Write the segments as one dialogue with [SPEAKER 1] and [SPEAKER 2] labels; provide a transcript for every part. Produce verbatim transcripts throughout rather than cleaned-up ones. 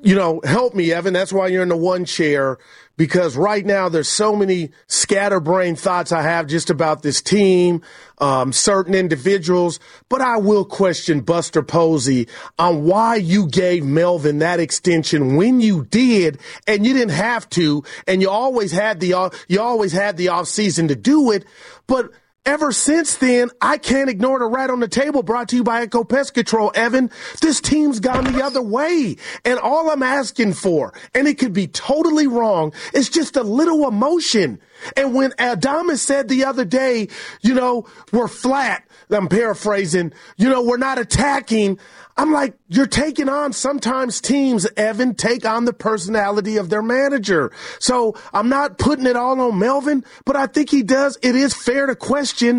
[SPEAKER 1] you know, help me, Evan. That's why you're in the one chair, because right now there's so many scatterbrained thoughts I have just about this team, um, certain individuals. But I will question Buster Posey on why you gave Melvin that extension when you did, and you didn't have to, and you always had the you always had the off season to do it, but. Ever since then, I can't ignore the rat on the table brought to you by Echo Pest Control, Evan. This team's gone the other way. And all I'm asking for, and it could be totally wrong, is just a little emotion. And when Adames said the other day, you know, we're flat, I'm paraphrasing, you know, we're not attacking, I'm like, you're taking on, sometimes teams, Evan, take on the personality of their manager. So I'm not putting it all on Melvin, but I think he does. It is fair to question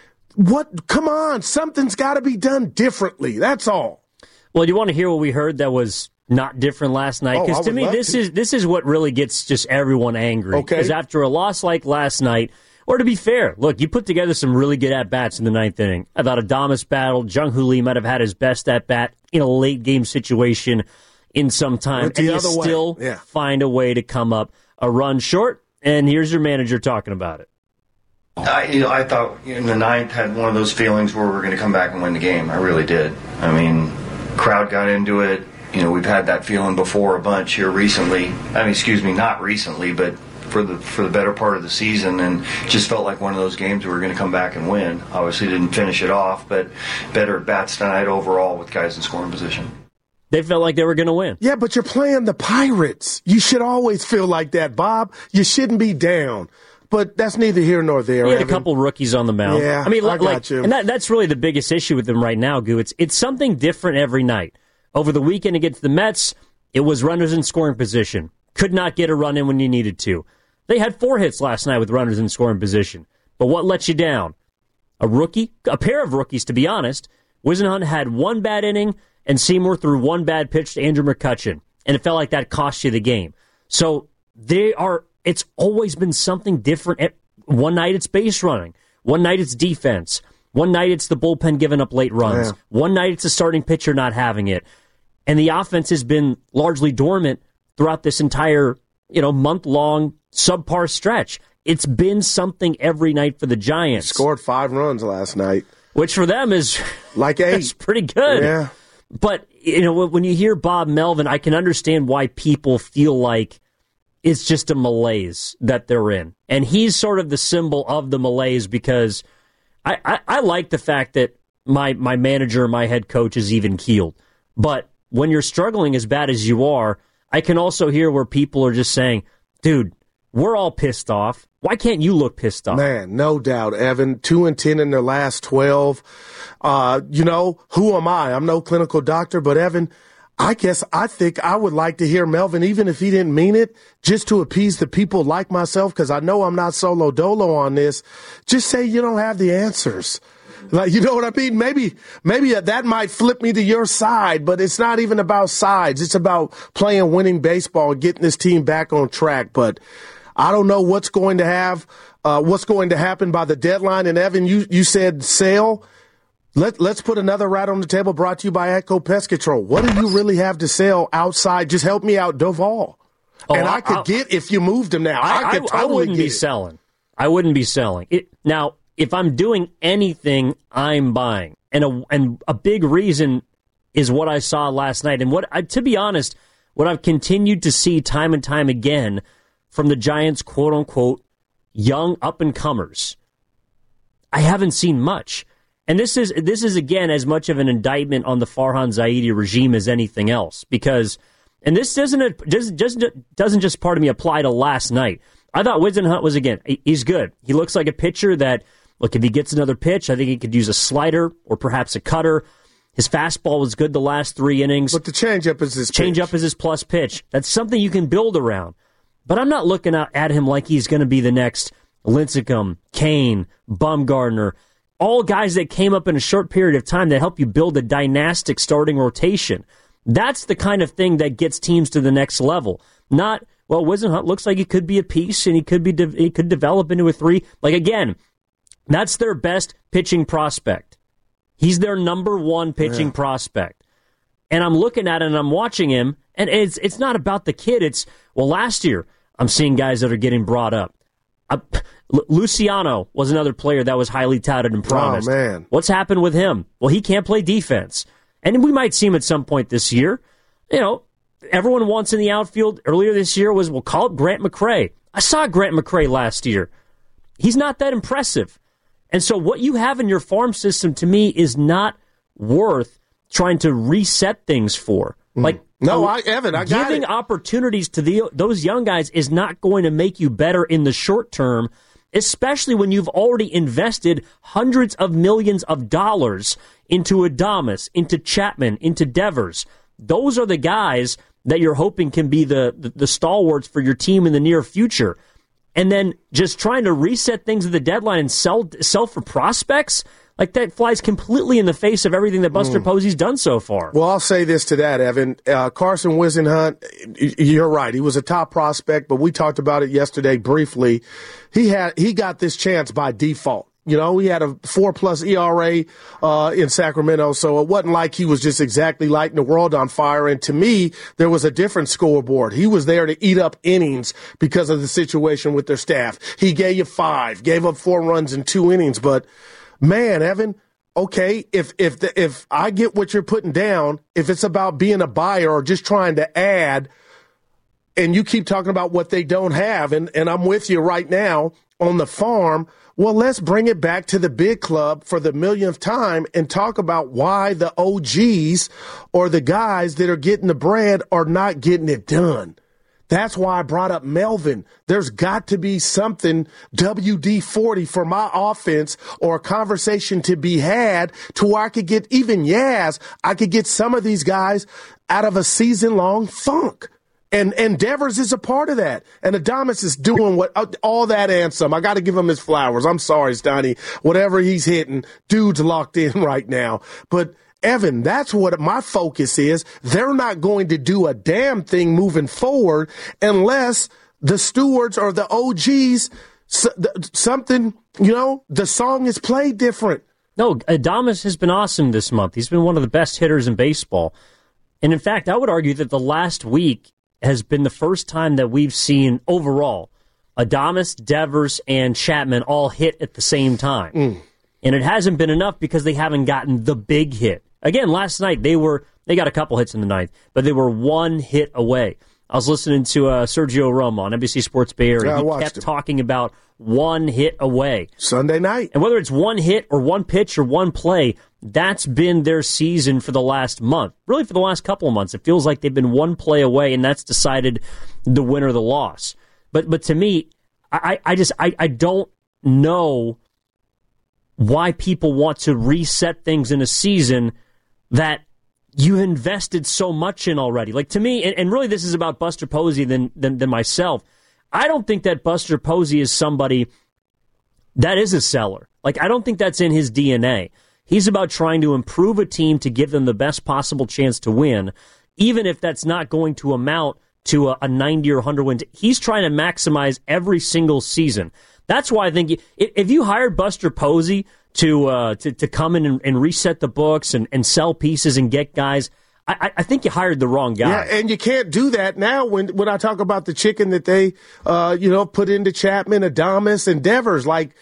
[SPEAKER 1] what, come on, something's got to be done differently. That's all.
[SPEAKER 2] Well, do you want to hear what we heard that was not different last night? Because oh, to me, this to. is this is what really gets just everyone angry.
[SPEAKER 1] Okay.
[SPEAKER 2] Because after a loss like last night, or to be fair, look, you put together some really good at-bats in the ninth inning. I thought Adames battled. Jung Hoo Lee might have had his best at-bat in a late-game situation in some time. And you still yeah. find a way to come up a run short. And here's your manager talking about it.
[SPEAKER 3] I, you know, I thought in the ninth had one of those feelings where we're going to come back and win the game. I really did. I mean, crowd got into it. You know, we've had that feeling before a bunch here recently. I mean, excuse me, not recently, but for the for the better part of the season, and just felt like one of those games we were going to come back and win. Obviously didn't finish it off, but better at bats tonight overall with guys in scoring position.
[SPEAKER 2] They felt like they were going to win.
[SPEAKER 1] Yeah, but you're playing the Pirates. You should always feel like that, Bob. You shouldn't be down. But that's neither here nor there.
[SPEAKER 2] He had
[SPEAKER 1] Evan.
[SPEAKER 2] a couple rookies on the mound.
[SPEAKER 1] Yeah,
[SPEAKER 2] I mean,
[SPEAKER 1] I
[SPEAKER 2] like,
[SPEAKER 1] got you.
[SPEAKER 2] And that, that's really the biggest issue with them right now, Goo. It's it's something different every night. Over the weekend against the Mets, it was runners in scoring position. Could not get a run in when you needed to. They had four hits last night with runners in scoring position. But what let you down? A rookie? A pair of rookies, to be honest. Whisenhunt had one bad inning, and Seymour threw one bad pitch to Andrew McCutchen. And it felt like that cost you the game. So they are. It's always been something different. One night it's base running. One night it's defense. One night it's the bullpen giving up late runs. Yeah. One night it's the starting pitcher not having it. And the offense has been largely dormant throughout this entire, you know, month-long subpar stretch. It's been something every night for the Giants.
[SPEAKER 1] Scored five runs last night.
[SPEAKER 2] Which for them is
[SPEAKER 1] like eight.
[SPEAKER 2] That's pretty good.
[SPEAKER 1] Yeah.
[SPEAKER 2] But, you know, when you hear Bob Melvin, I can understand why people feel like it's just a malaise that they're in. And he's sort of the symbol of the malaise because I, I, I like the fact that my, my manager, my head coach is even keeled. But when you're struggling as bad as you are, I can also hear where people are just saying, dude, we're all pissed off. Why can't you look pissed off?
[SPEAKER 1] Man, no doubt, Evan. Two and ten in their last twelve. Uh, you know, who am I? I'm no clinical doctor, but Evan, I guess I think I would like to hear Melvin, even if he didn't mean it, just to appease the people like myself, because I know I'm not solo dolo on this. Just say you don't have the answers. Like, you know what I mean? Maybe, maybe that might flip me to your side, but it's not even about sides. It's about playing winning baseball and getting this team back on track. But I don't know what's going to have, uh, what's going to happen by the deadline. And Evan, you, you said sell. Let, let's put another rat on the table brought to you by Echo Pest Control. What do you really have to sell outside? Just help me out, Doval. Oh, and I, I could I'll, get if you moved him now. I, I could I, totally
[SPEAKER 2] I wouldn't
[SPEAKER 1] get
[SPEAKER 2] be
[SPEAKER 1] it.
[SPEAKER 2] selling. I wouldn't be selling. It, now, if I'm doing anything, I'm buying. And a, and a big reason is what I saw last night. And what, I, to be honest, what I've continued to see time and time again from the Giants' quote-unquote young up-and-comers. I haven't seen much. And this is, this is again, as much of an indictment on the Farhan Zaidi regime as anything else. Because, and this doesn't, just, just, doesn't just, pardon me, apply to last night. I thought Whisenhunt was, again, he's good. He looks like a pitcher that, look, if he gets another pitch, I think he could use a slider or perhaps a cutter. His fastball was good the last three innings.
[SPEAKER 1] But the changeup is his
[SPEAKER 2] Changeup is his plus pitch. That's something you can build around. But I'm not looking at him like he's going to be the next Lincecum, Kane, Bumgarner, all guys that came up in a short period of time that help you build a dynastic starting rotation. That's the kind of thing that gets teams to the next level. Not, well, Whisenhunt looks like he could be a piece and he could be de- he could develop into a three. Like, again, that's their best pitching prospect. He's their number one pitching yeah. prospect. And I'm looking at it and I'm watching him, and it's it's not about the kid. It's, well, last year I'm seeing guys that are getting brought up. Uh, L- Luciano was another player that was highly touted and promised.
[SPEAKER 1] Oh, man.
[SPEAKER 2] What's happened with him? Well, he can't play defense. And we might see him at some point this year. You know, everyone wants in the outfield earlier this year was, well, call up Grant McCray. I saw Grant McCray last year. He's not that impressive. And so what you have in your farm system, to me, is not worth trying to reset things for. Like,
[SPEAKER 1] no, I, Evan, I got
[SPEAKER 2] giving
[SPEAKER 1] it.
[SPEAKER 2] opportunities to the, those young guys is not going to make you better in the short term, especially when you've already invested hundreds of millions of dollars into Adames, into Chapman, into Devers. Those are the guys that you're hoping can be the, the, the stalwarts for your team in the near future. And then just trying to reset things at the deadline and sell sell for prospects, like that flies completely in the face of everything that Buster mm. Posey's done so far.
[SPEAKER 1] Well, I'll say this to that, Evan. Uh, Carson Whisenhunt, you're right. He was a top prospect, but we talked about it yesterday briefly. He had he got this chance by default. You know, he had a four-plus E R A uh, in Sacramento, so it wasn't like he was just exactly lighting the world on fire. And to me, there was a different scoreboard. He was there to eat up innings because of the situation with their staff. He gave you five, gave up four runs in two innings. But, man, Evan, okay, if if the, if I get what you're putting down, if it's about being a buyer or just trying to add, and you keep talking about what they don't have, and, and I'm with you right now on the farm, well, let's bring it back to the big club for the millionth time and talk about why the O Gs or the guys that are getting the bread are not getting it done. That's why I brought up Melvin. There's got to be something W D forty for my offense or a conversation to be had to where I could get even Yaz. I could get some of these guys out of a season-long funk. And and Devers is a part of that. And Adames is doing what all that and some. I got to give him his flowers. I'm sorry, Stoney. Whatever he's hitting, dude's locked in right now. But, Evan, that's what my focus is. They're not going to do a damn thing moving forward unless the stewards or the O Gs, something, you know, the song is played different.
[SPEAKER 2] No, Adames has been awesome this month. He's been one of the best hitters in baseball. And, in fact, I would argue that the last week has been the first time that we've seen overall Adames, Devers, and Chapman all hit at the same time. Mm. And it hasn't been enough because they haven't gotten the big hit. Again, last night they were they got a couple hits in the ninth, but they were one hit away. I was listening to uh, Sergio Romo on N B C Sports Bay Area.
[SPEAKER 1] Yeah,
[SPEAKER 2] he kept him. talking about one hit away.
[SPEAKER 1] Sunday night.
[SPEAKER 2] And whether it's one hit or one pitch or one play, that's been their season for the last month. Really for the last couple of months. It feels like they've been one play away, and that's decided the win or the loss. But but to me, I, I just I, I don't know why people want to reset things in a season that you invested so much in already. Like, to me, and, and really this is about Buster Posey than, than than myself, I don't think that Buster Posey is somebody that is a seller. Like, I don't think that's in his D N A. He's about trying to improve a team to give them the best possible chance to win, even if that's not going to amount to a, a ninety or one hundred wins. He's trying to maximize every single season. That's why I think you, if you hired Buster Posey to uh, to, to come in and, and reset the books and, and sell pieces and get guys, I, I think you hired the wrong guy.
[SPEAKER 1] Yeah, and you can't do that now when when I talk about the chicken that they, uh, you know, put into Chapman, Adames, and Devers. Like,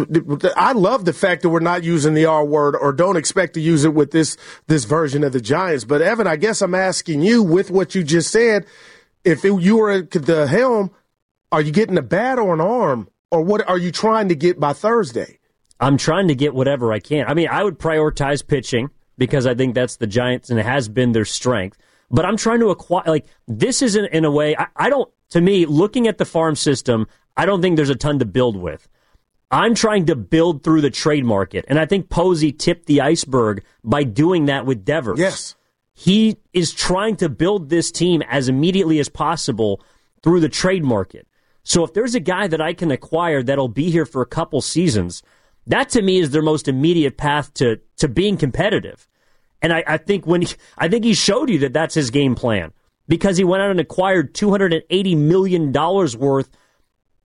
[SPEAKER 1] I love the fact that we're not using the R word or don't expect to use it with this this version of the Giants. But, Evan, I guess I'm asking you, with what you just said, if it, you were at the helm, are you getting a bat or an arm? Or what are you trying to get by Thursday?
[SPEAKER 2] I'm trying to get whatever I can. I mean, I would prioritize pitching because I think that's the Giants and it has been their strength. But I'm trying to acquire, like, this isn't in a way, I, I don't, to me, looking at the farm system, I don't think there's a ton to build with. I'm trying to build through the trade market. And I think Posey tipped the iceberg by doing that with Devers.
[SPEAKER 1] Yes.
[SPEAKER 2] He is trying to build this team as immediately as possible through the trade market. So if there's a guy that I can acquire that'll be here for a couple seasons, that to me is their most immediate path to, to being competitive. And I, I think when he, I think he showed you that that's his game plan because he went out and acquired two hundred eighty million dollars worth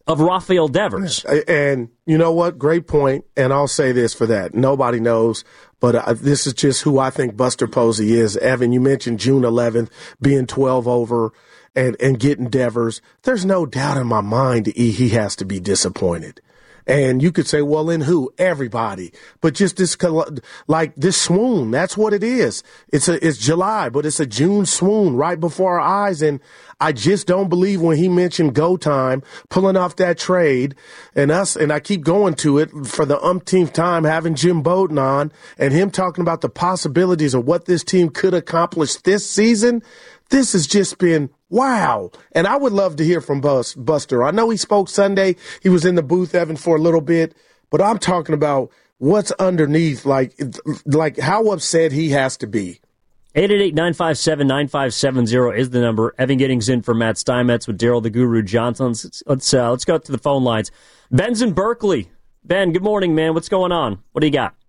[SPEAKER 2] of Rafael Devers.
[SPEAKER 1] And you know what? Great point. And I'll say this for that. Nobody knows, but uh, this is just who I think Buster Posey is. Evan, you mentioned June eleventh being twelve over and, and getting Devers. There's no doubt in my mind he, he has to be disappointed. And you could say, well, in who? Everybody. But just this, like this swoon, that's what it is. It's a, it's July, but it's a June swoon right before our eyes. And I just don't believe when he mentioned go time, pulling off that trade and us, and I keep going to it for the umpteenth time, having Jim Bowden on and him talking about the possibilities of what this team could accomplish this season. This has just been wow. And I would love to hear from Bus, Buster. I know he spoke Sunday. He was in the booth, Evan, for a little bit. But I'm talking about what's underneath, like, like how upset he has to be.
[SPEAKER 2] eight eight eight, nine five seven, nine five seven zero is the number. Evan Giddings in for Matt Steinmetz with Daryl the Guru Johnson. Let's, let's, uh, let's go to the phone lines. Ben's in Berkeley. Ben, good morning, man. What's going on? What do you got?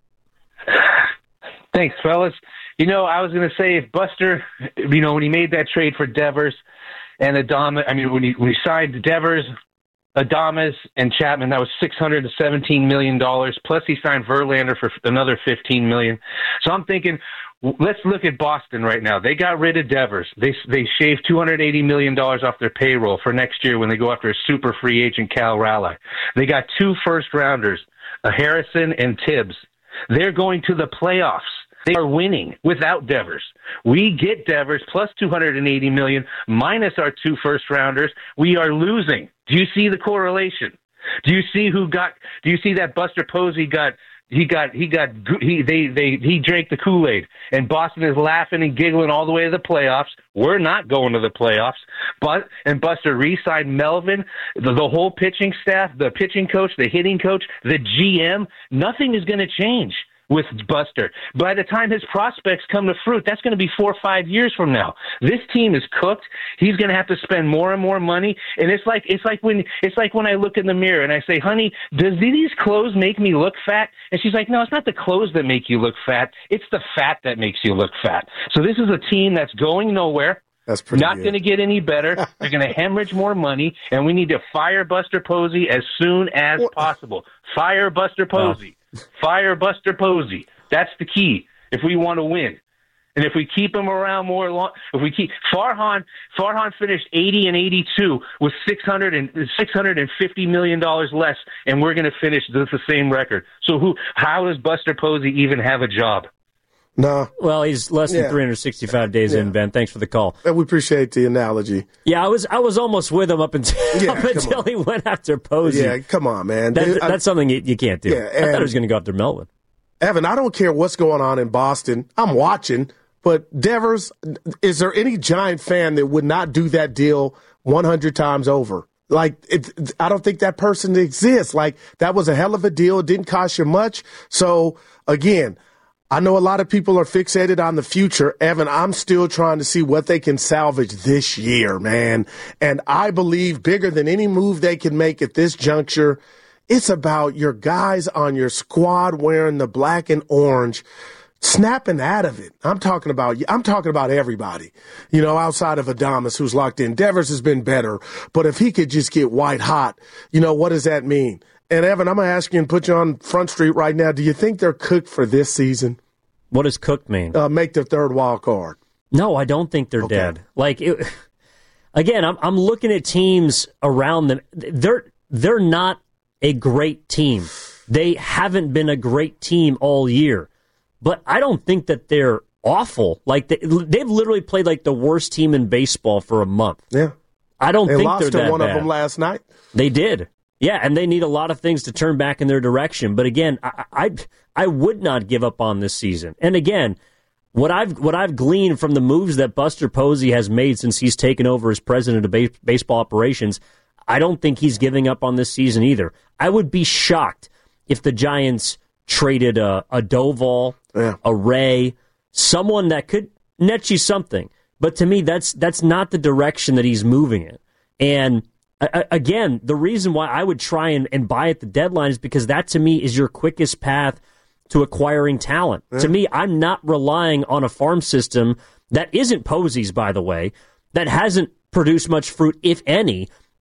[SPEAKER 4] Thanks, fellas. You know, I was going to say if Buster, you know, when he made that trade for Devers and Adames, I mean, when he, when he signed Devers, Adames, and Chapman, that was six hundred seventeen million dollars. Plus he signed Verlander for another fifteen million dollars. So I'm thinking, let's look at Boston right now. They got rid of Devers. They they shaved two hundred eighty million dollars off their payroll for next year when they go after a super free agent, Cal Raleigh. They got two first-rounders, a Harrison and Tibbs. They're going to the playoffs. They are winning without Devers. We get Devers plus two hundred eighty million dollars minus our two first-rounders. We are losing. Do you see the correlation? Do you see who got? Do you see that Buster Posey got? He got. He got. He they they he drank the Kool-Aid, and Boston is laughing and giggling all the way to the playoffs. We're not going to the playoffs. But and Buster re-signed Melvin, the, the whole pitching staff, the pitching coach, the hitting coach, the G M. Nothing is going to change with Buster. By the time his prospects come to fruit, that's going to be four or five years from now. This team is cooked. He's going to have to spend more and more money. And it's like it's like when it's like when I look in the mirror and I say, "Honey, does these clothes make me look fat?" And she's like, "No, it's not the clothes that make you look fat. It's the fat that makes you look fat." So this is a team that's going nowhere.
[SPEAKER 1] That's pretty
[SPEAKER 4] not
[SPEAKER 1] good.
[SPEAKER 4] going to get any better. They're going to hemorrhage more money, and we need to fire Buster Posey as soon as well, possible. Fire Buster Posey. Oh. Fire Buster Posey. That's the key if we want to win. And if we keep him around more long, if we keep Farhan, Farhan finished eighty and eighty-two with six hundred and six hundred fifty million dollars less, and we're going to finish with the same record. So who? How does Buster Posey even have a job?
[SPEAKER 1] No.
[SPEAKER 2] Well, he's less than
[SPEAKER 1] yeah.
[SPEAKER 2] three hundred sixty-five days yeah. in, Ben. Thanks for the call.
[SPEAKER 1] And we appreciate the analogy.
[SPEAKER 2] Yeah, I was I was almost with him up until,
[SPEAKER 1] yeah,
[SPEAKER 2] up until he went after Posey.
[SPEAKER 1] Yeah, come on, man.
[SPEAKER 2] That,
[SPEAKER 1] Dude,
[SPEAKER 2] that's I, something you, you can't do.
[SPEAKER 1] Yeah,
[SPEAKER 2] I thought he was going to go after Melvin.
[SPEAKER 1] Evan, I don't care what's going on in Boston. I'm watching. But Devers, is there any Giant fan that would not do that deal one hundred times over? Like, it, I don't think that person exists. Like, that was a hell of a deal. It didn't cost you much. So, again, I know a lot of people are fixated on the future. Evan, I'm still trying to see what they can salvage this year, man. And I believe bigger than any move they can make at this juncture, it's about your guys on your squad wearing the black and orange, snapping out of it. I'm talking about I'm talking about everybody, you know, outside of Adames, who's locked in. Devers has been better, but if he could just get white hot, you know, what does that mean? And, Evan, I'm going to ask you and put you on Front Street right now. Do you think they're cooked for this season?
[SPEAKER 2] What does cooked mean?
[SPEAKER 1] Uh, make the third wild card.
[SPEAKER 2] No, I don't think they're okay. dead. Like, it, again, I'm I'm looking at teams around them. They're they're not a great team. They haven't been a great team all year. But I don't think that they're awful. Like, they, they've literally played like the worst team in baseball for a month.
[SPEAKER 1] Yeah.
[SPEAKER 2] I don't
[SPEAKER 1] they
[SPEAKER 2] think
[SPEAKER 1] lost
[SPEAKER 2] they're
[SPEAKER 1] to
[SPEAKER 2] that
[SPEAKER 1] one
[SPEAKER 2] bad.
[SPEAKER 1] of them last night.
[SPEAKER 2] They did. Yeah, and they need a lot of things to turn back in their direction. But again, I, I I would not give up on this season. And again, what I've what I've gleaned from the moves that Buster Posey has made since he's taken over as president of base, baseball operations, I don't think he's giving up on this season either. I would be shocked if the Giants traded a, a Doval,
[SPEAKER 1] yeah.
[SPEAKER 2] a Ray, someone that could net you something. But to me, that's that's not the direction that he's moving in. And again, the reason why I would try and, and buy at the deadline is because that, to me, is your quickest path to acquiring talent. Yeah. To me, I'm not relying on a farm system that isn't Posey's, by the way, that hasn't produced much fruit, if any,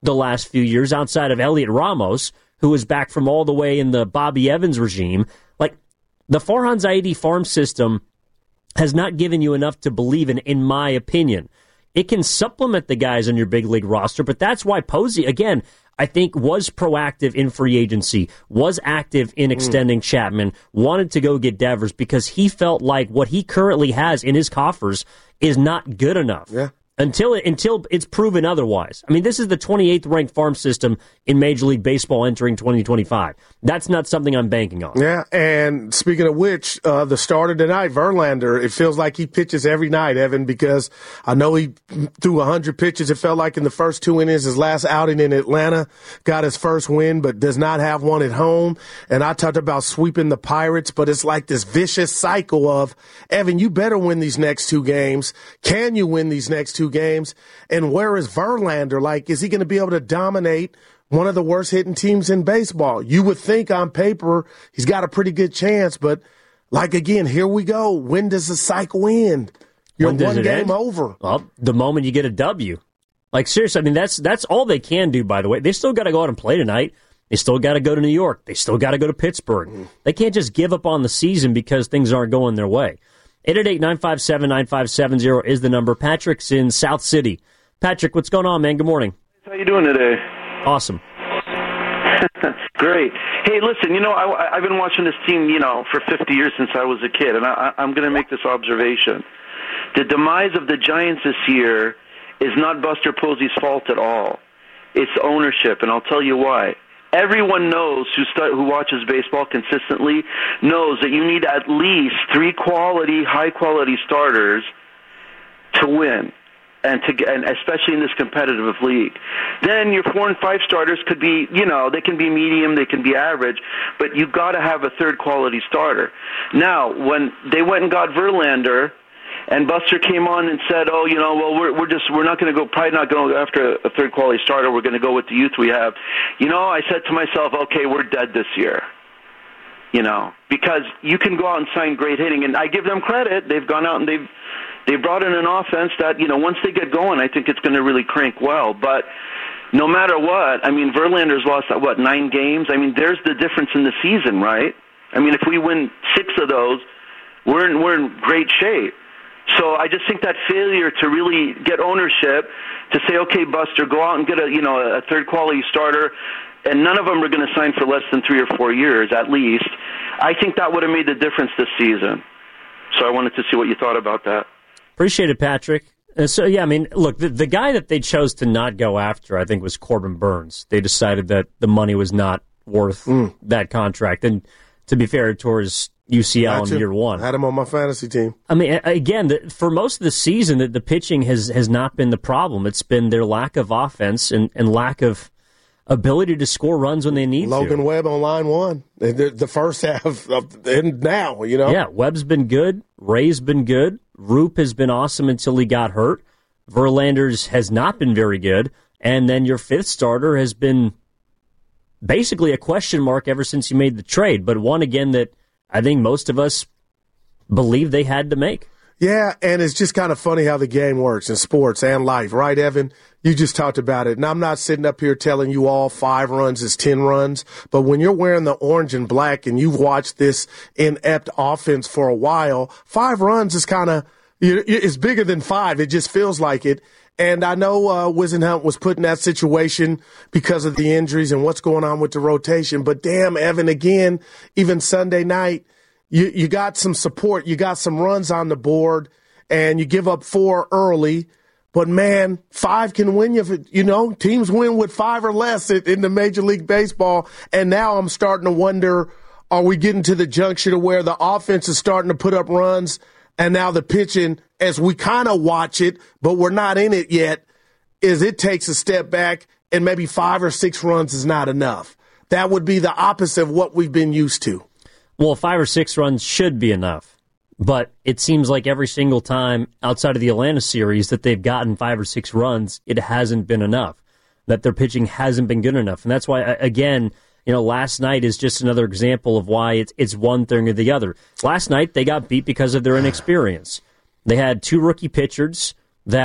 [SPEAKER 2] the last few years outside of Elliot Ramos, who was back from all the way in the Bobby Evans regime. Like, the Farhan Zaidi farm system has not given you enough to believe in, in my opinion. It can supplement the guys on your big league roster, but that's why Posey, again, I think was proactive in free agency, was active in extending mm. Chapman, wanted to go get Devers because he felt like what he currently has in his coffers is not good enough.
[SPEAKER 1] Yeah.
[SPEAKER 2] Until it, until it's proven otherwise. I mean, this is the twenty-eighth ranked farm system in Major League Baseball entering twenty twenty-five. That's not something I'm banking on.
[SPEAKER 1] Yeah, and speaking of which, uh, the starter tonight, Verlander, it feels like he pitches every night, Evan, because I know he threw one hundred pitches, it felt like in the first two innings. His last outing in Atlanta, got his first win, but does not have one at home. And I talked about sweeping the Pirates, but it's like this vicious cycle of, Evan, you better win these next two games. Can you win these next two games? And where is Verlander? Like, is he going to be able to dominate one of the worst hitting teams in baseball? You would think on paper he's got a pretty good chance, but like, again, here we go. When does the cycle end? You're one game end? over.
[SPEAKER 2] Well, the moment you get a W. Like, seriously, I mean, that's that's all they can do, by the way. They still got to go out and play tonight. They still got to go to New York. They still got to go to Pittsburgh. Mm. They can't just give up on the season because things aren't going their way. eight eight eight, nine five seven, nine five seven zero is the number. Patrick's in South City. Patrick, what's going on, man? Good morning.
[SPEAKER 5] How you doing today?
[SPEAKER 2] Awesome.
[SPEAKER 5] Great. Hey, listen, you know, I, I've been watching this team, you know, for fifty years since I was a kid, and I, I'm going to make this observation. The demise of the Giants this year is not Buster Posey's fault at all. It's ownership, and I'll tell you why. Everyone knows who stu- who watches baseball consistently knows that you need at least three quality, high-quality starters to win, and to and especially in this competitive league. Then your four and five starters could be, you know, they can be medium, they can be average, but you got to have a third quality starter. Now, when they went and got Verlander, and Buster came on and said, "Oh, you know, well, we're we're just we're not going to go, probably not going to go after a third quality starter. We're going to go with the youth we have." You know, I said to myself, "Okay, we're dead this year." You know, because you can go out and sign great hitting, and I give them credit. They've gone out and they've they brought in an offense that, you know, once they get going, I think it's going to really crank well. But no matter what, I mean, Verlander's lost what nine games. I mean, there's the difference in the season, right? I mean, if we win six of those, we're in we're in great shape. So I just think that failure to really get ownership, to say, okay, Buster, go out and get a you know a third quality starter, and none of them are going to sign for less than three or four years at least. I think that would have made the difference this season. So I wanted to see what you thought about that.
[SPEAKER 2] Appreciate it, Patrick. Uh, so, yeah, I mean, look, the, the guy that they chose to not go after, I think, was Corbin Burns. They decided that the money was not worth mm. that contract. And to be fair, towards U C L in year one.
[SPEAKER 1] I had him on my fantasy team.
[SPEAKER 2] I mean, again, the, for most of the season, the, the pitching has, has not been the problem. It's been their lack of offense and, and lack of ability to score runs when they need
[SPEAKER 1] Logan
[SPEAKER 2] to.
[SPEAKER 1] Logan Webb on line one. The, the first half, of, and now, you know.
[SPEAKER 2] Yeah, Webb's been good. Ray's been good. Roop has been awesome until he got hurt. Verlander's has not been very good. And then your fifth starter has been basically a question mark ever since you made the trade, but one, again, that I think most of us believe they had to make.
[SPEAKER 1] Yeah, and it's just kind of funny how the game works in sports and life, right, Evan? You just talked about it. And I'm not sitting up here telling you all five runs is ten runs, but when you're wearing the orange and black and you've watched this inept offense for a while, five runs is kind of, it's bigger than five. It just feels like it. And I know uh, Whisenhunt was put in that situation because of the injuries and what's going on with the rotation. But damn, Evan, again, even Sunday night, you, you got some support. You got some runs on the board, and you give up four early. But, man, five can win you. You know, teams win with five or less in the Major League Baseball. And now I'm starting to wonder, are we getting to the juncture to where the offense is starting to put up runs, and now the pitching, as we kind of watch it, but we're not in it yet, is it takes a step back and maybe five or six runs is not enough. That would be the opposite of what we've been used to.
[SPEAKER 2] Well, five or six runs should be enough. But it seems like every single time outside of the Atlanta series that they've gotten five or six runs, it hasn't been enough, that their pitching hasn't been good enough. And that's why, again, you know, last night is just another example of why it's it's one thing or the other. Last night, they got beat because of their inexperience. They had two rookie pitchers that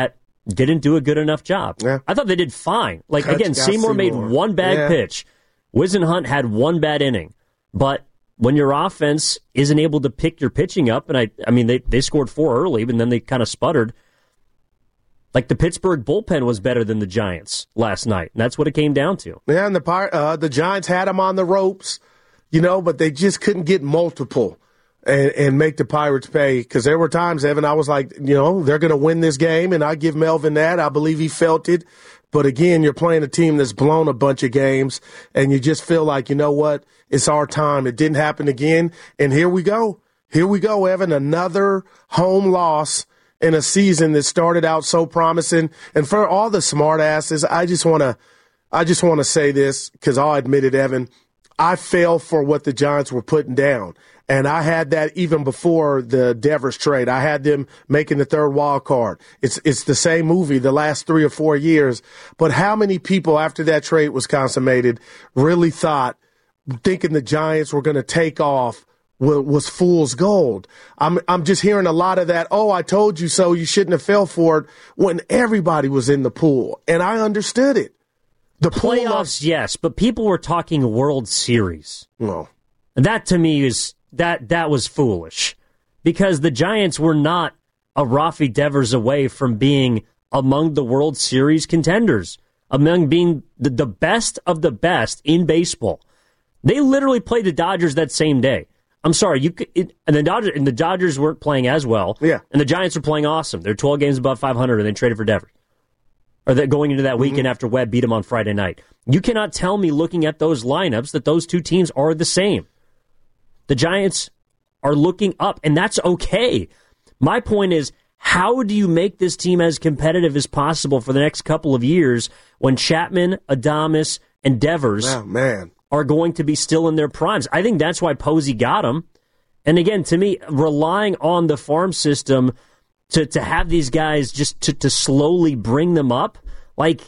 [SPEAKER 2] didn't do a good enough job.
[SPEAKER 1] Yeah.
[SPEAKER 2] I thought they did fine. Like,
[SPEAKER 1] Touch
[SPEAKER 2] again, Seymour, Seymour made one bad
[SPEAKER 1] yeah.
[SPEAKER 2] pitch. Whisenhunt had one bad inning. But when your offense isn't able to pick your pitching up, and I, I mean, they, they scored four early, but then they kind of sputtered. Like, the Pittsburgh bullpen was better than the Giants last night, and that's what it came down to.
[SPEAKER 1] Yeah, and the uh, the Giants had them on the ropes, you know, but they just couldn't get multiple and, and make the Pirates pay. Because there were times, Evan, I was like, you know, they're going to win this game, and I give Melvin that. I believe he felt it. But again, you're playing a team that's blown a bunch of games, and you just feel like, you know what, it's our time. It didn't happen again, and here we go. Here we go, Evan, another home loss in a season that started out so promising. And for all the smart asses, I just want to I just want to say this, because I'll admit it, Evan, I fell for what the Giants were putting down. And I had that even before the Devers trade. I had them making the third wild card. It's it's the same movie the last three or four years. But how many people after that trade was consummated really thought, thinking the Giants were going to take off, was fool's gold? I'm I'm just hearing a lot of that, oh, I told you so, you shouldn't have fell for it, when everybody was in the pool. And I understood it. The
[SPEAKER 2] playoffs,
[SPEAKER 1] pool,
[SPEAKER 2] yes, but people were talking World Series.
[SPEAKER 1] No.
[SPEAKER 2] And that to me is that that was foolish, because the Giants were not a Rafi Devers away from being among the World Series contenders, among being the, the best of the best in baseball. They literally played the Dodgers that same day. I'm sorry, you could, it, and the Dodgers and the Dodgers weren't playing as well.
[SPEAKER 1] Yeah,
[SPEAKER 2] and the Giants were playing awesome. They're twelve games above five hundred, and they traded for Devers. Or they're going into that weekend mm-hmm. after Webb beat them on Friday night. You cannot tell me, looking at those lineups, that those two teams are the same. The Giants are looking up, and that's okay. My point is, how do you make this team as competitive as possible for the next couple of years when Chapman, Adames, and Devers
[SPEAKER 1] oh, man.
[SPEAKER 2] are going to be still in their primes? I think that's why Posey got them. And again, to me, relying on the farm system to, to have these guys just to, to slowly bring them up, like,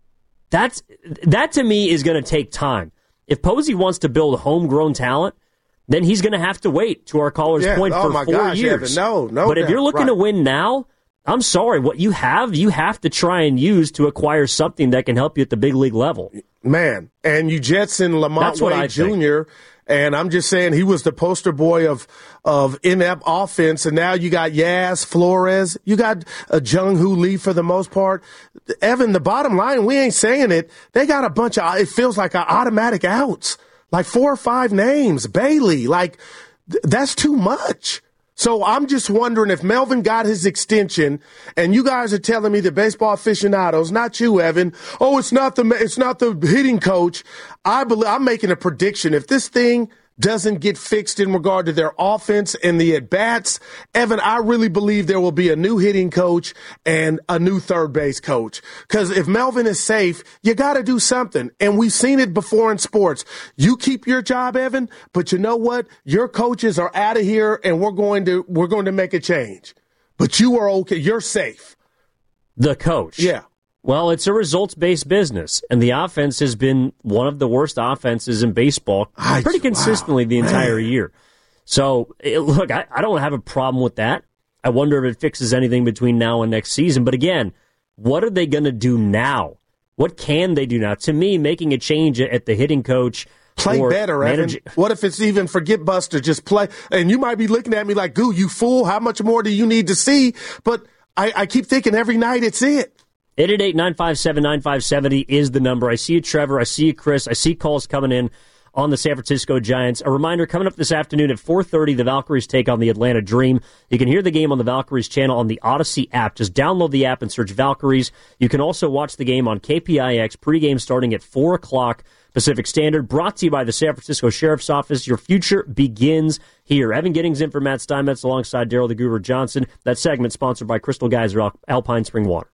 [SPEAKER 2] that's that to me is going to take time. If Posey wants to build homegrown talent, then he's going to have to wait, to our caller's
[SPEAKER 1] yeah.
[SPEAKER 2] point,
[SPEAKER 1] oh,
[SPEAKER 2] for
[SPEAKER 1] my
[SPEAKER 2] four
[SPEAKER 1] gosh,
[SPEAKER 2] years.
[SPEAKER 1] Evan, no, no.
[SPEAKER 2] But if
[SPEAKER 1] doubt.
[SPEAKER 2] you're looking
[SPEAKER 1] right.
[SPEAKER 2] to win now, I'm sorry, what you have, you have to try and use to acquire something that can help you at the big league level.
[SPEAKER 1] Man, and you Jetson Lamont Wade Junior, and I'm just saying he was the poster boy of of inept offense, and now you got Yaz, Flores, you got uh, Jung-Hoo Lee for the most part. Evan, the bottom line, we ain't saying it, they got a bunch of, it feels like a automatic outs, like four or five names, Bailey, like th- that's too much. So I'm just wondering if Melvin got his extension, and you guys are telling me, the baseball aficionados, not you, Evan, oh, it's not the it's not the hitting coach. I believe, I'm making a prediction. If this thing doesn't get fixed in regard to their offense and the at-bats, Evan, I really believe there will be a new hitting coach and a new third base coach. Because if Melvin is safe, you got to do something. And we've seen it before in sports. You keep your job, Evan, but you know what? Your coaches are out of here, and we're going to we're going to make a change. But you are okay. You're safe.
[SPEAKER 2] The coach.
[SPEAKER 1] Yeah.
[SPEAKER 2] Well, it's a results-based business, and the offense has been one of the worst offenses in baseball
[SPEAKER 1] I,
[SPEAKER 2] pretty consistently
[SPEAKER 1] wow,
[SPEAKER 2] the entire
[SPEAKER 1] man.
[SPEAKER 2] year. So, it, look, I, I don't have a problem with that. I wonder if it fixes anything between now and next season. But again, what are they going to do now? What can they do now? To me, making a change at the hitting coach,
[SPEAKER 1] play better, manage- Evan. What if it's even forget Buster, just play? And you might be looking at me like, "Goo, you fool! How much more do you need to see?" But I, I keep thinking every night it's it.
[SPEAKER 2] eight eight eight, nine five seven, nine five seven zero is the number. I see you, Trevor. I see you, Chris. I see calls coming in on the San Francisco Giants. A reminder, coming up this afternoon at four thirty, the Valkyries take on the Atlanta Dream. You can hear the game on the Valkyries channel on the Odyssey app. Just download the app and search Valkyries. You can also watch the game on K P I X pregame starting at four o'clock Pacific Standard. Brought to you by the San Francisco Sheriff's Office. Your future begins here. Evan Giddings in for Matt Steinmetz alongside Daryl the Guru Johnson. That segment sponsored by Crystal Geyser Alpine Spring Water.